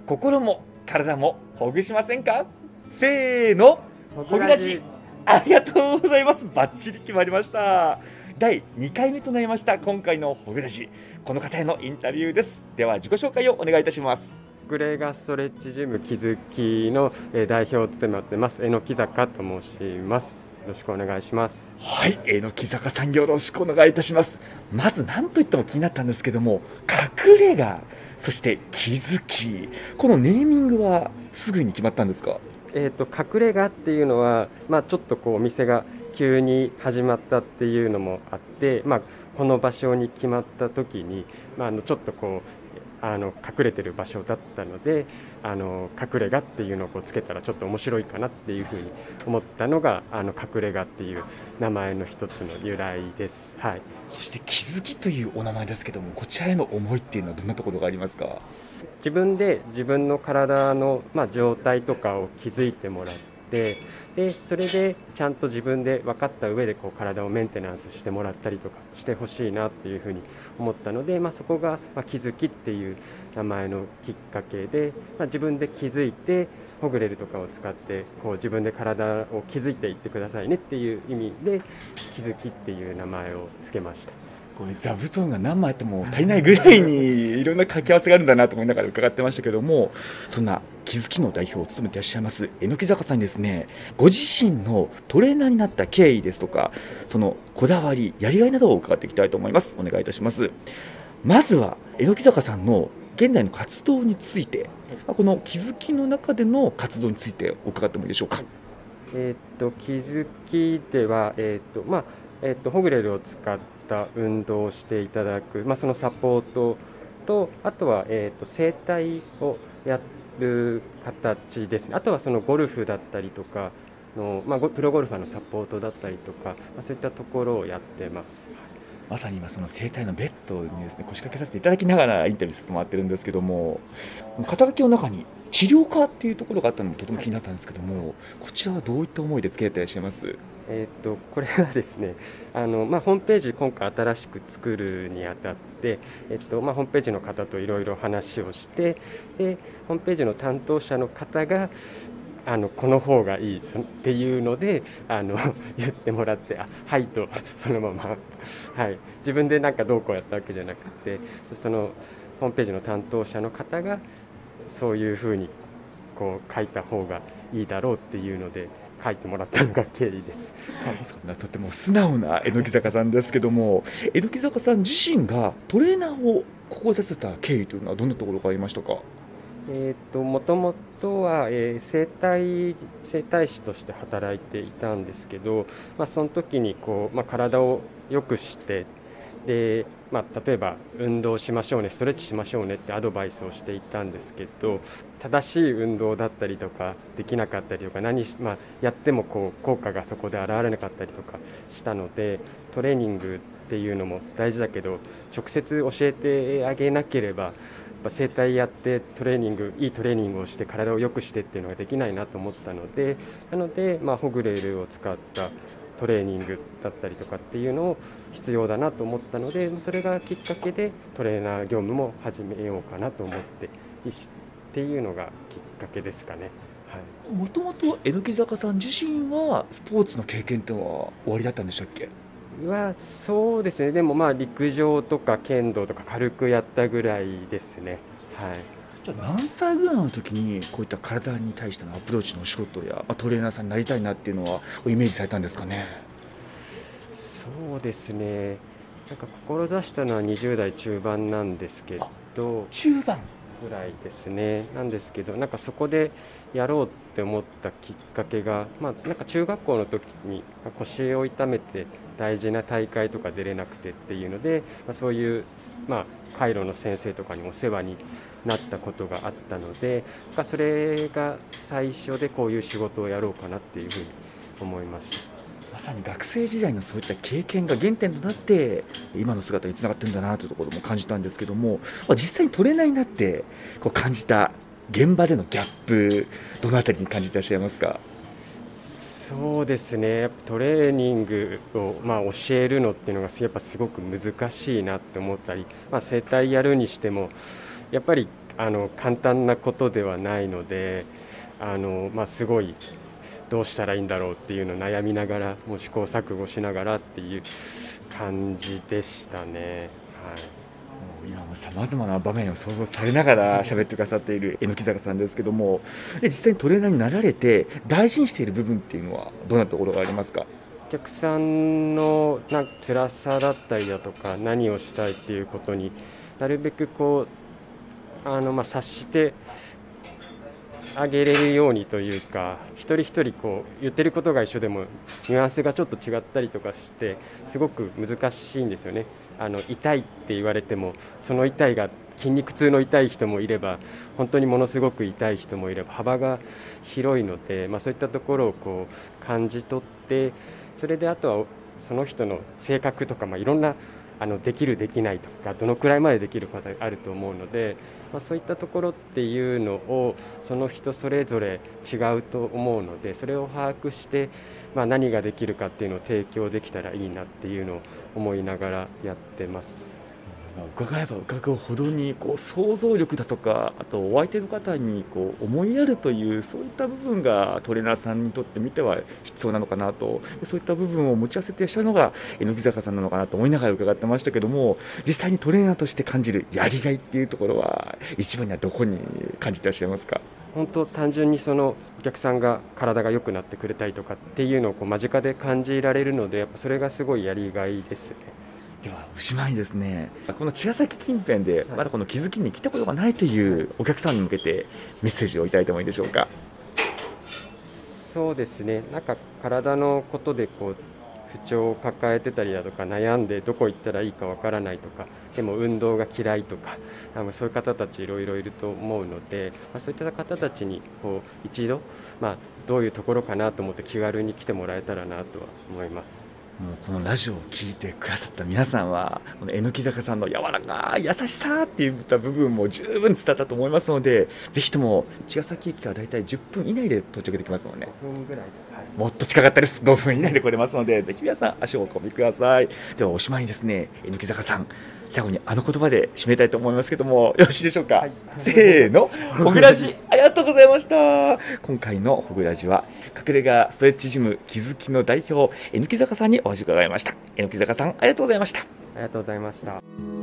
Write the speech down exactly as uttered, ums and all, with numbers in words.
心も体もほぐしませんか？せーの、ほぐらじ。ありがとうございます。バッチリ決まりました。だいにかいめとなりました今回のほぐらじ、この方へのインタビューです。では自己紹介をお願いいたします。 ほぐれがストレッチジム気づきの代表を務めてます榎木坂と申します。よろしくお願いします。 はい、榎木坂さんよろしくお願いいたします。まず何といっても気になったんですけども、隠れ家、そして気づき、このネーミングはすぐに決まったんですか？ えーと、隠れ家っていうのは、まあ、ちょっとこうお店が急に始まったっていうのもあって、まあ、この場所に決まった時に、まあ、あのちょっとこうあの隠れてる場所だったので、あの隠れ家っていうのをこうつけたらちょっと面白いかなっていうふうに思ったのが、あの隠れ家っていう名前の一つの由来です。はい、 そして気づきというお名前ですけども、こちらへの思いっていうのはどんなところがありますか？ 自分で自分の体の、まあ、状態とかを気づいてもらって、でそれでちゃんと自分で分かった上でこう体をメンテナンスしてもらったりとかしてほしいなっていうふうに思ったので、まあ、そこが、まあ、気づきっていう名前のきっかけで、まあ、自分で気づいてほぐれるとかを使ってこう自分で体を気づいていってくださいねっていう意味で気づきっていう名前をつけました。 これ座布団が何枚あっても足りないぐらいにいろんな掛け合わせがあるんだなと思いながら伺ってましたけども、そんな気づきの代表を務めていらっしゃいます榎木坂さんにですね、ご自身のトレーナーになった経緯ですとか、そのこだわり、やりがいなどを伺っていきたいと思います。お願いいたします。まずは榎木坂さんの現在の活動について、この気づきの中での活動について伺ってもいいでしょうか？ えー、っと気づきでは、えーっとまあえー、っとホグレルを使った運動をしていただく、まあ、そのサポートと、あとは、えー、っと整体をやる形ですね。あとはそのゴルフだったりとかの、まあ、プロゴルファーのサポートだったりとか、まあ、そういったところをやってます。 まさに今その整体のベッドにですね腰掛けさせていただきながらインタビューさせてもらってるんですけども、肩書きの中に治療家っていうところがあったのもとても気になったんですけども、こちらはどういった思いで付き合っていらっしゃいます？ えー、とこれはですね、あの、まあ、ホームページ今回新しく作るにあたって、えーとまあ、ホームページの方といろいろ話をして、でホームページの担当者の方があのこの方がいいっていうのであの言ってもらって、あはいとそのまま、はい、自分でなんかどうこうやったわけじゃなくて、そのホームページの担当者の方がそういうふうにこう書いた方がいいだろうっていうので書いてもらったのが経緯です。 はい、そんなとても素直な榎木坂さんですけども、榎木坂さん自身がトレーナーを志させた経緯というのはどんなところがありましたか？ えー、ともともとは、えー、整体整体師として働いていたんですけど、まあ、その時にこう、まあ、体を良くしてで、まあ、例えば運動しましょうね、ストレッチしましょうねってアドバイスをしていたんですけど、正しい運動だったりとかできなかったりとか何、まあ、やってもこう効果がそこで現れなかったりとかしたので、トレーニングっていうのも大事だけど直接教えてあげなければ整体やってトレーニングいいトレーニングをして体を良くしてっていうのができないなと思ったので、なので、まあ、ホグレルを使ったトレーニングだったりとかっていうのを必要だなと思ったので、それがきっかけでトレーナー業務も始めようかなと思ってっていうのがきっかけですかね。 もともと榎木坂さん自身はスポーツの経験っていうのは終わりだったんでしたっけ？ はそうですね、でもまあ陸上とか剣道とか軽くやったぐらいですね。はい、 じゃあ何歳ぐらいの時にこういった体に対してのアプローチのお仕事や、まあ、トレーナーさんになりたいなっていうのはイメージされたんですかね？ そうですね、なんか志したのはにじゅう代中盤なんですけど、 中盤ぐらいですね。なんですけど、なんかそこでやろうって思ったきっかけが、まあ、なんか中学校の時に腰を痛めて大事な大会とか出れなくてっていうので、まあ、そういう、まあ、カイロの先生とかにお世話になったことがあったので、なんかそれが最初でこういう仕事をやろうかなっていうふうに思いました。 まさに学生時代のそういった経験が原点となって今の姿につながってるんだなというところも感じたんですけども、実際にトレーナーになってこう感じた現場でのギャップ、どのあたりに感じていらっしゃいますか？ そうですね、やっぱトレーニングを、まあ、教えるのっていうのがやっぱすごく難しいなって思ったり、まあ、整体やるにしてもやっぱりあの簡単なことではないので、あの、まあ、すごいどうしたらいいんだろうっていうのを悩みながら、もう試行錯誤しながらっていう感じでしたね。はい、 今もさまざまな場面を想像されながら喋ってくださっている榎坂さんですけども、実際にトレーナーになられて大事にしている部分っていうのはどんなところがありますか？ お客さんのな辛さだったりだとか、何をしたいっていうことになるべくこうあの、まあ、察してあげれるようにというか、一人一人こう言ってることが一緒でもニュアンスがちょっと違ったりとかしてすごく難しいんですよね。あの痛いって言われても、その痛いが筋肉痛の痛い人もいれば、本当にものすごく痛い人もいれば、幅が広いので、まあ、そういったところをこう感じ取って、それであとはその人の性格とか、まあ、いろんなあのできるできないとか、どのくらいまでできるかあると思うので、まあ、そういったところっていうのをその人それぞれ違うと思うので、それを把握して、まあ、何ができるかっていうのを提供できたらいいなっていうのを思いながらやってます。 伺えば伺うほどにこう想像力だとか、あとお相手の方にこう思いやるという、そういった部分がトレーナーさんにとってみては必要なのかなと、そういった部分を持ち合わせてしたのが榎坂さんなのかなと思いながら伺ってましたけども、実際にトレーナーとして感じるやりがいっていうところは一番にはどこに感じていらっしゃいますか？ 本当単純にそのお客さんが体が良くなってくれたりとかっていうのをこう間近で感じられるので、やっぱそれがすごいやりがいですね。 ではおしまいにですね、この茅ヶ崎近辺でまだこの気づきに来たことがないというお客さんに向けてメッセージをいただいてもいいでしょうか？ そうですね、なんか体のことでこう不調を抱えてたりだとか、悩んでどこ行ったらいいかわからないとか、でも運動が嫌いとか、あのそういう方たちいろいろいると思うので、まあ、そういった方たちにこう一度、まあ、どういうところかなと思って気軽に来てもらえたらなとは思います。 もうこのラジオを聞いてくださった皆さんは、この榎坂さんの柔らかい優しさっていった部分も十分伝わったと思いますので、ぜひとも茅ヶ崎駅からだいたいじゅっぷん以内で到着できますので、ね、 ごふんぐらい、はい、 もっと近かったです。ごふん以内で来れますので、ぜひ皆さん足をお運びください。ではおしまいにですね、榎坂さん、最後にあの言葉で締めたいと思いますけども、よろしいでしょうか？はい、せーの、ほぐらじありがとうございました。今回のほぐらじは隠れ家ストレッチジム気づきの代表榎坂さんにお話を伺いました。榎坂さん、ありがとうございました。ありがとうございました。